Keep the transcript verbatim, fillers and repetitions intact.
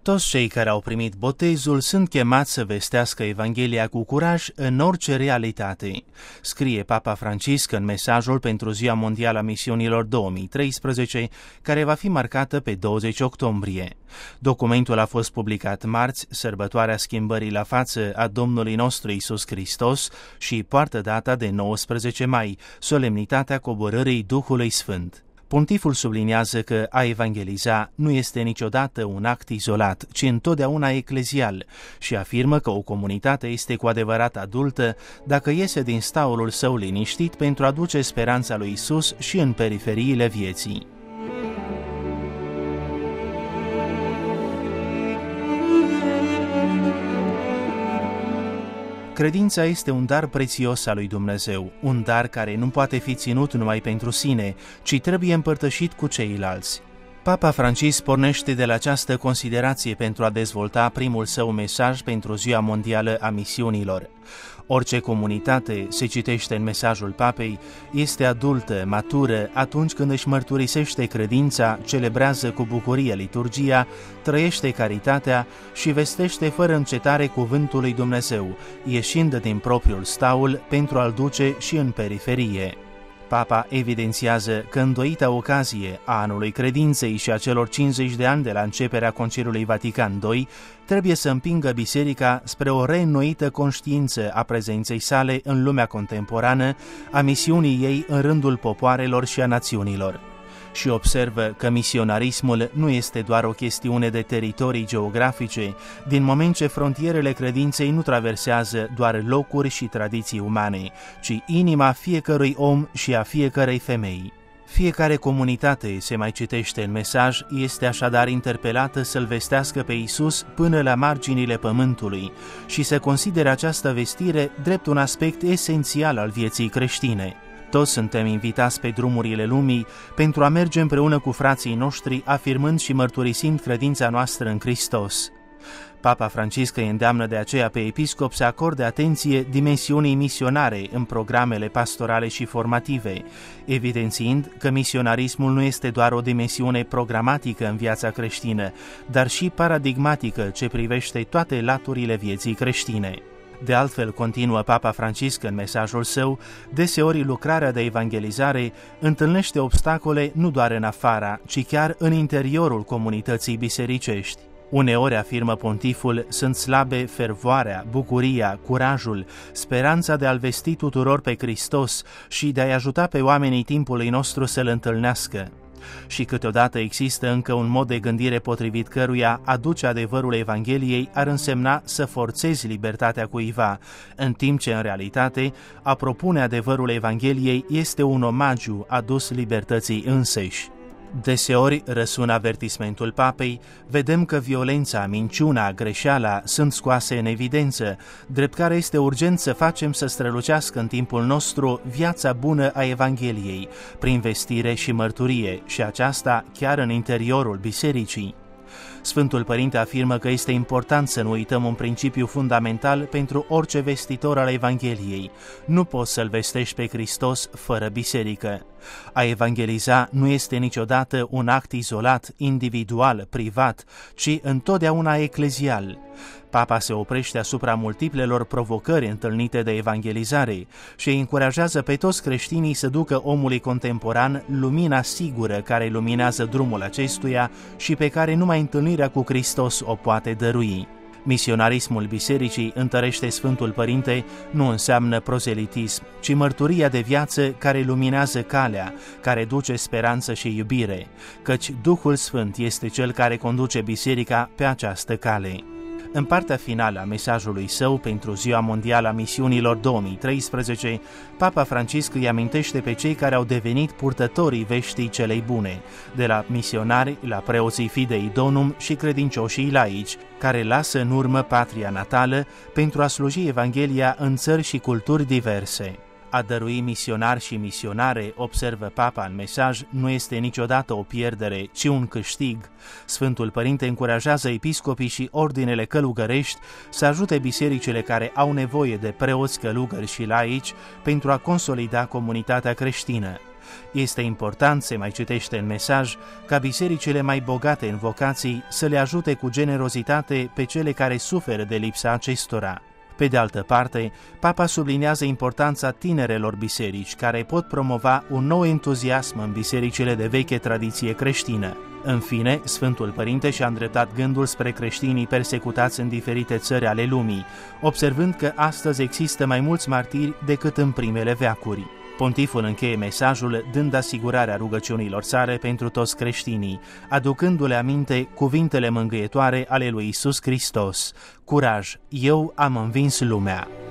Toți cei care au primit botezul sunt chemați să vestească Evanghelia cu curaj în orice realitate, scrie Papa Francisc în mesajul pentru Ziua Mondială a Misiunilor două mii treisprezece, care va fi marcată pe douăzeci octombrie. Documentul a fost publicat marți, sărbătoarea schimbării la față a Domnului nostru Iisus Hristos, și poartă data de nouăsprezece mai, solemnitatea coborârii Duhului Sfânt. Pontiful subliniază că a evangeliza nu este niciodată un act izolat, ci întotdeauna eclezial, și afirmă că o comunitate este cu adevărat adultă dacă iese din staulul său liniștit pentru a duce speranța lui Isus și în periferiile vieții. Credința este un dar prețios al lui Dumnezeu, un dar care nu poate fi ținut numai pentru sine, ci trebuie împărtășit cu ceilalți. Papa Francisc pornește de la această considerație pentru a dezvolta primul său mesaj pentru Ziua Mondială a Misiunilor. Orice comunitate, se citește în mesajul papei, este adultă, matură, atunci când își mărturisește credința, celebrează cu bucurie liturgia, trăiește caritatea și vestește fără încetare cuvântul lui Dumnezeu, ieșind din propriul staul pentru a-l duce și în periferie. Papa evidențiază că îndoita ocazie a anului credinței și a celor cincizeci de ani de la începerea Conciliului Vatican doi trebuie să împingă biserica spre o reînnoită conștiință a prezenței sale în lumea contemporană, a misiunii ei în rândul popoarelor și a națiunilor. Și observă că misionarismul nu este doar o chestiune de teritorii geografice, din moment ce frontierele credinței nu traversează doar locuri și tradiții umane, ci inima fiecărui om și a fiecărei femei. Fiecare comunitate, se mai citește în mesaj, este așadar interpelată să-L vestească pe Iisus până la marginile pământului și să considere această vestire drept un aspect esențial al vieții creștine. Toți suntem invitați pe drumurile lumii pentru a merge împreună cu frații noștri, afirmând și mărturisind credința noastră în Hristos. Papa Francisc îi îndeamnă de aceea pe episcop să acorde atenție dimensiunii misionare în programele pastorale și formative, evidențiind că misionarismul nu este doar o dimensiune programatică în viața creștină, dar și paradigmatică ce privește toate laturile vieții creștine. De altfel, continuă Papa Francisc în mesajul său, deseori lucrarea de evangelizare întâlnește obstacole nu doar în afara, ci chiar în interiorul comunității bisericești. Uneori, afirmă pontiful, sunt slabe fervoarea, bucuria, curajul, speranța de a-L vesti tuturor pe Hristos și de a-i ajuta pe oamenii timpului nostru să-L întâlnească. Și câteodată există încă un mod de gândire potrivit căruia aduce adevărul Evangheliei ar însemna să forțezi libertatea cuiva, în timp ce în realitate a propune adevărul Evangheliei este un omagiu adus libertății înseși. Deseori, răsună avertismentul papei, vedem că violența, minciuna, greșeala sunt scoase în evidență, drept care este urgent să facem să strălucească în timpul nostru viața bună a Evangheliei, prin vestire și mărturie, și aceasta chiar în interiorul bisericii. Sfântul Părinte afirmă că este important să nu uităm un principiu fundamental pentru orice vestitor al Evangheliei. Nu poți să-L vestești pe Hristos fără biserică. A evangeliza nu este niciodată un act izolat, individual, privat, ci întotdeauna eclezial. Papa se oprește asupra multiplelor provocări întâlnite de evangelizare și îi încurajează pe toți creștinii să ducă omului contemporan lumina sigură care luminează drumul acestuia și pe care numai întâlnirea cu Hristos o poate dărui. Misionarismul bisericii, întărește Sfântul Părinte, nu înseamnă prozelitism, ci mărturia de viață care luminează calea, care duce speranță și iubire, căci Duhul Sfânt este cel care conduce biserica pe această cale. În partea finală a mesajului său pentru Ziua Mondială a Misiunilor două mii treisprezece, Papa Francisc îi amintește pe cei care au devenit purtătorii veștii celei bune, de la misionari la preoții Fidei Donum și credincioșii laici, care lasă în urmă patria natală pentru a sluji Evanghelia în țări și culturi diverse. A dărui misionari și misionare, observă Papa în mesaj, nu este niciodată o pierdere, ci un câștig. Sfântul Părinte încurajează episcopii și ordinele călugărești să ajute bisericile care au nevoie de preoți, călugări și laici pentru a consolida comunitatea creștină. Este important, se mai citește în mesaj, ca bisericile mai bogate în vocații să le ajute cu generozitate pe cele care suferă de lipsa acestora. Pe de altă parte, Papa subliniază importanța tinerelor biserici, care pot promova un nou entuziasm în bisericile de veche tradiție creștină. În fine, Sfântul Părinte și-a îndreptat gândul spre creștinii persecutați în diferite țări ale lumii, observând că astăzi există mai mulți martiri decât în primele veacuri. Pontiful încheie mesajul dând asigurarea rugăciunilor sale pentru toți creștinii, aducându-le aminte cuvintele mângâietoare ale lui Iisus Hristos: Curaj, eu am învins lumea!